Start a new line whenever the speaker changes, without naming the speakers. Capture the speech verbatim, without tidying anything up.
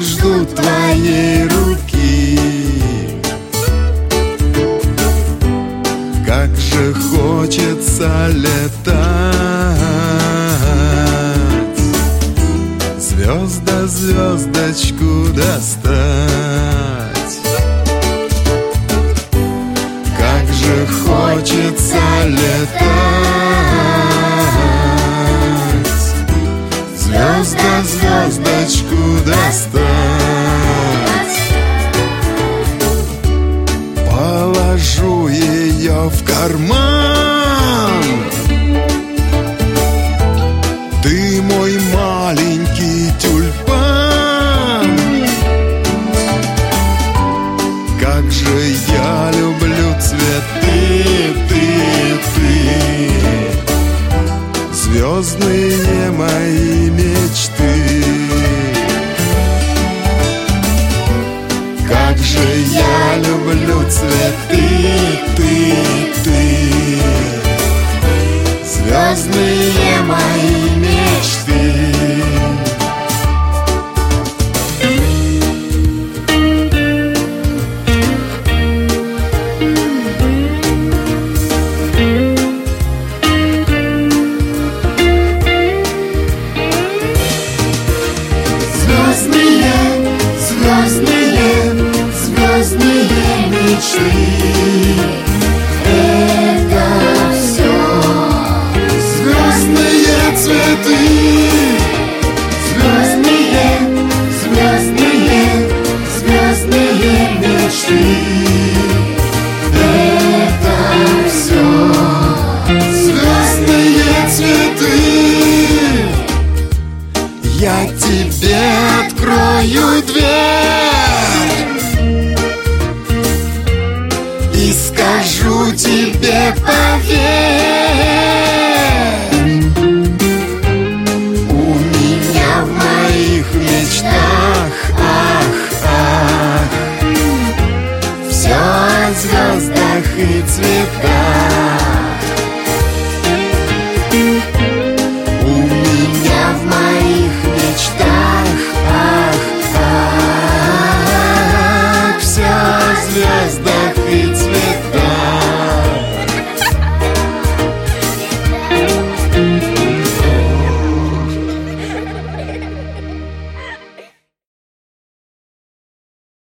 жду твоей руки. Как же хочется летать, звезда звездочку достать. Как же хочется летать, звезда звездочку достать. Положу ее в карман, ты мой маленький тюльпан. Как же я люблю цветы, ты, ты, звездные мои мечты. Как же я люблю цветы, ты, ты, звездные мои мечты.
Звездные, звездные, звездные мечты. Это все
Звездные цветы,
звездные, звездные, звездные мечты. Это все
звездные цветы. Я тебе открою дверь и скажу тебе, поверь, у меня в моих мечтах, ах, ах, все о звездах и цветах. У меня в моих мечтах, ах, ах, вся звезда